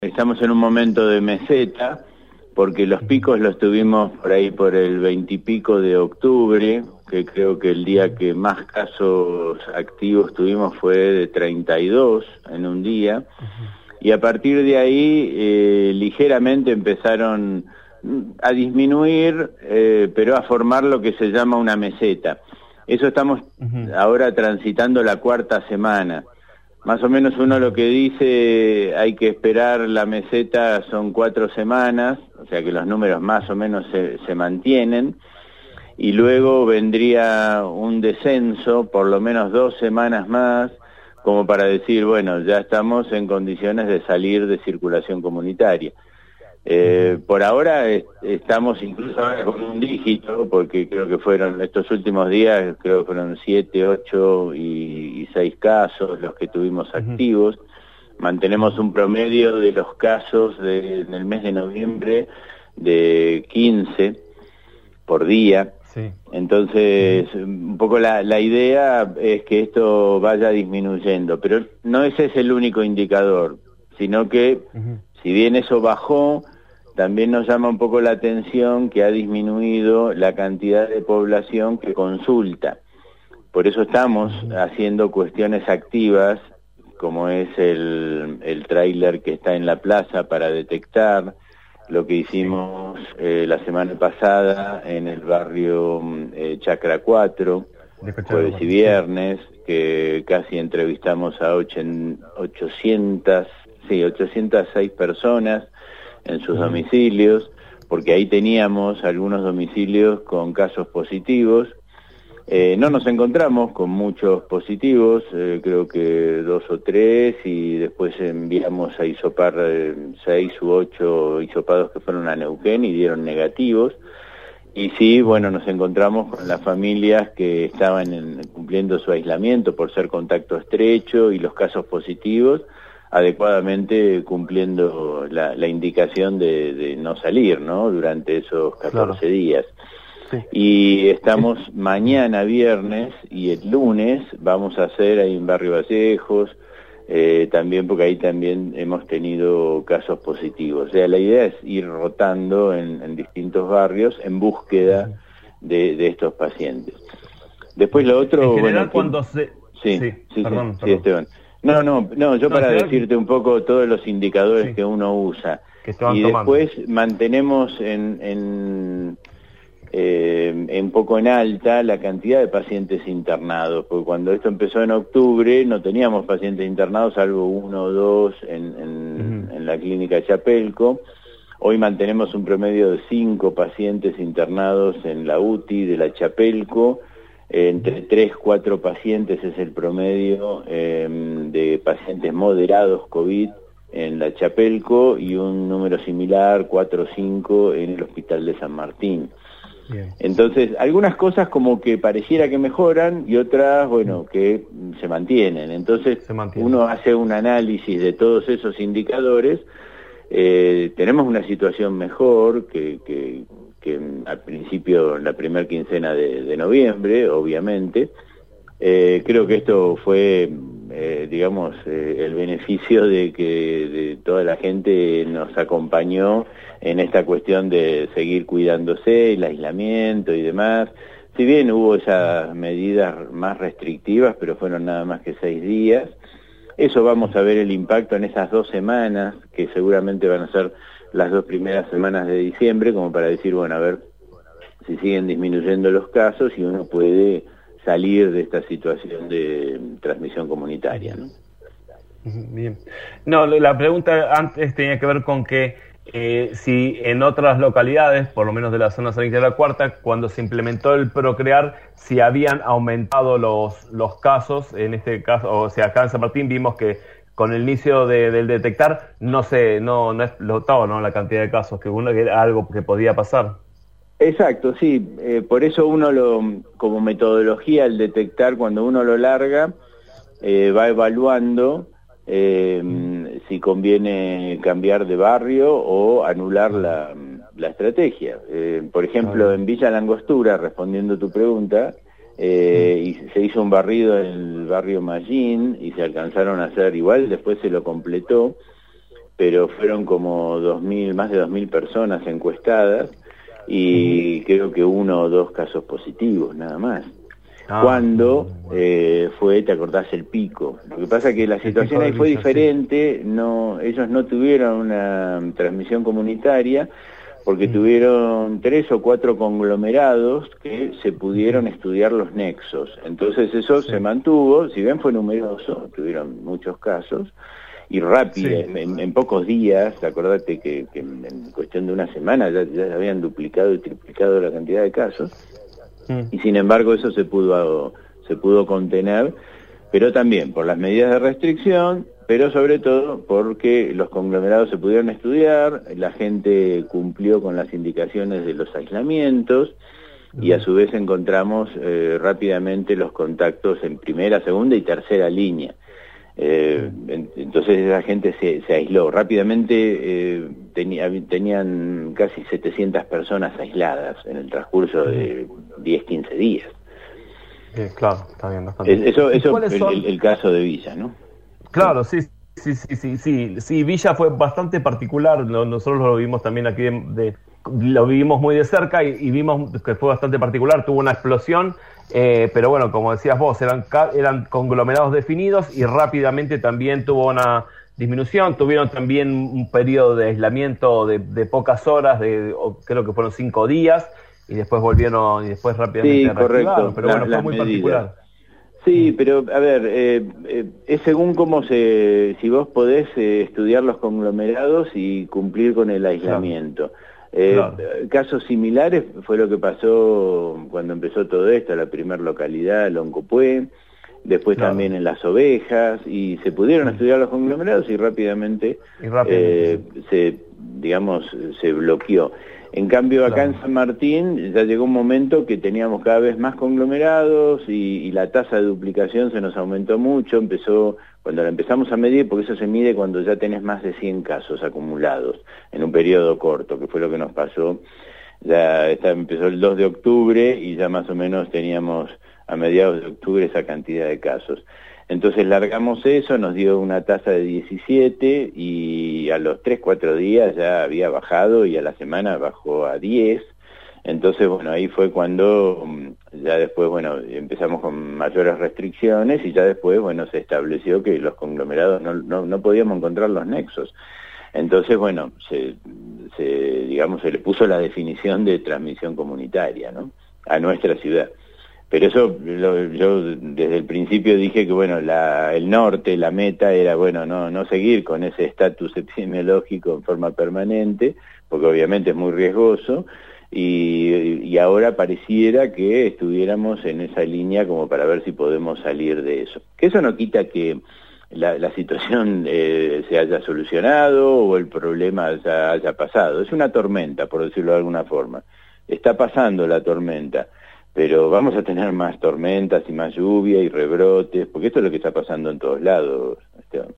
Estamos en un momento de meseta, porque los picos los tuvimos por ahí por el 20 y pico de octubre, que creo que el día que más casos activos tuvimos fue de 32 en un día, y a partir de ahí ligeramente empezaron a disminuir, pero a formar lo que se llama una meseta. Eso estamos ahora transitando la cuarta semana. Más o menos uno lo que dice, hay que esperar la meseta, son 4 semanas, o sea que los números más o menos se mantienen, y luego vendría un descenso, por lo menos 2 semanas más, como para decir, bueno, ya estamos en condiciones de salir de circulación comunitaria. Por ahora estamos incluso ahora con un dígito, porque creo que fueron estos últimos días, creo que fueron 7, 8 y 6 casos los que tuvimos activos. Mantenemos un promedio de los casos en el mes de noviembre de 15 por día. Sí. Entonces, un poco la idea es que esto vaya disminuyendo, pero no ese es el único indicador, sino que si bien eso bajó, también nos llama un poco la atención que ha disminuido la cantidad de población que consulta. Por eso estamos haciendo cuestiones activas, como es el tráiler que está en la plaza para detectar, lo que hicimos la semana pasada en el barrio Chacra 4, jueves y viernes, que casi entrevistamos a 806 personas en sus domicilios, porque ahí teníamos algunos domicilios con casos positivos. No nos encontramos con muchos positivos, creo que 2 o 3, y después enviamos a hisopar 6 u 8 hisopados que fueron a Neuquén y dieron negativos. Y sí, bueno, nos encontramos con las familias que estaban cumpliendo su aislamiento por ser contacto estrecho y los casos positivos, adecuadamente cumpliendo la indicación de no salir, ¿no?, durante esos 14 días. Sí. Y estamos mañana viernes y el lunes vamos a hacer ahí en Barrio Vallejos, también porque ahí también hemos tenido casos positivos. O sea, la idea es ir rotando en distintos barrios en búsqueda de estos pacientes. Después lo otro... En general, bueno, cuando se... Sí, Esteban. No, yo para decirte un poco todos los indicadores que uno usa. Que y después mantenemos en poco en alta la cantidad de pacientes internados, porque cuando esto empezó en octubre no teníamos pacientes internados, salvo 1 o 2 en la clínica Chapelco. Hoy mantenemos un promedio de 5 pacientes internados en la UTI de la Chapelco. Entre 3, 4 pacientes es el promedio de pacientes moderados COVID en la Chapelco, y un número similar, 4 o 5, en el Hospital de San Martín. Bien. Entonces, algunas cosas como que pareciera que mejoran y otras, bueno, que se mantienen. Entonces, uno hace un análisis de todos esos indicadores. Tenemos una situación mejor que al principio, en la primera quincena de noviembre, obviamente. Creo que esto fue, el beneficio de que de toda la gente nos acompañó en esta cuestión de seguir cuidándose, el aislamiento y demás. Si bien hubo esas medidas más restrictivas, pero fueron nada más que 6 días. Eso vamos a ver el impacto en esas 2 semanas, que seguramente van a ser las 2 primeras semanas de diciembre, como para decir, bueno, a ver si siguen disminuyendo los casos y uno puede salir de esta situación de transmisión comunitaria, ¿no? Bien. No, la pregunta antes tenía que ver con que si en otras localidades, por lo menos de la zona sanitaria de la Cuarta, cuando se implementó el Procrear, si habían aumentado los casos, en este caso, o sea, acá en San Martín vimos que con el inicio del detectar no explotó, ¿no?, la cantidad de casos, que era algo que podía pasar. Exacto, sí. Por eso uno como metodología, el detectar, cuando uno lo larga, va evaluando si conviene cambiar de barrio o anular la estrategia. Por ejemplo, en Villa Langostura, respondiendo tu pregunta, y se hizo un barrido en el barrio Mallín y se alcanzaron a hacer igual, después se lo completó, pero fueron como 2.000, más de 2.000 personas encuestadas y creo que 1 o 2 casos positivos, nada más. Cuando fue, te acordás, el pico. Lo que pasa es que la situación ahí fue diferente, ellos no tuvieron una transmisión comunitaria porque tuvieron 3 o 4 conglomerados que se pudieron estudiar los nexos. Entonces eso se mantuvo, si bien fue numeroso, tuvieron muchos casos, y rápido, en pocos días, acordate que en cuestión de una semana ya habían duplicado y triplicado la cantidad de casos, y sin embargo eso se pudo contener, pero también por las medidas de restricción, pero sobre todo porque los conglomerados se pudieron estudiar, la gente cumplió con las indicaciones de los aislamientos, y a su vez encontramos rápidamente los contactos en primera, segunda y tercera línea. Entonces esa gente se aisló rápidamente. Tenían casi 700 personas aisladas en el transcurso de 10-15 días. Claro, está bien, bastante. Eso el caso de Villa, ¿no? Claro, sí, Villa fue bastante particular. Nosotros lo vimos también aquí, lo vivimos muy de cerca y vimos que fue bastante particular. Tuvo una explosión, pero bueno, como decías vos, eran conglomerados definidos y rápidamente también tuvo una disminución. Tuvieron también un periodo de aislamiento de pocas horas, creo que fueron 5 días, y después volvieron y después rápidamente correcto. Pero bueno, fue muy particular. Sí, pero a ver, es según cómo si vos podés estudiar los conglomerados y cumplir con el aislamiento. Casos similares fue lo que pasó cuando empezó todo esto, la primera localidad, Loncopué, después también en Las Ovejas, y se pudieron estudiar los conglomerados y rápidamente, se bloqueó. En cambio, acá en San Martín ya llegó un momento que teníamos cada vez más conglomerados y la tasa de duplicación se nos aumentó mucho. Empezó cuando la empezamos a medir, porque eso se mide cuando ya tenés más de 100 casos acumulados en un periodo corto, que fue lo que nos pasó. Ya empezó el 2 de octubre y ya más o menos teníamos a mediados de octubre esa cantidad de casos. Entonces largamos eso, nos dio una tasa de 17 y a los 3-4 días ya había bajado y a la semana bajó a 10. Entonces, bueno, ahí fue cuando ya después, bueno, empezamos con mayores restricciones y ya después, bueno, se estableció que los conglomerados no podíamos encontrar los nexos. Entonces, bueno, se le puso la definición de transmisión comunitaria, ¿no?, a nuestra ciudad. Pero eso, yo desde el principio dije que, bueno, el norte, la meta era, bueno, no seguir con ese estatus epidemiológico en forma permanente, porque obviamente es muy riesgoso, y ahora pareciera que estuviéramos en esa línea como para ver si podemos salir de eso. Que eso no quita que la situación se haya solucionado o el problema ya haya pasado. Es una tormenta, por decirlo de alguna forma. Está pasando la tormenta, pero vamos a tener más tormentas y más lluvia y rebrotes, porque esto es lo que está pasando en todos lados, Esteban.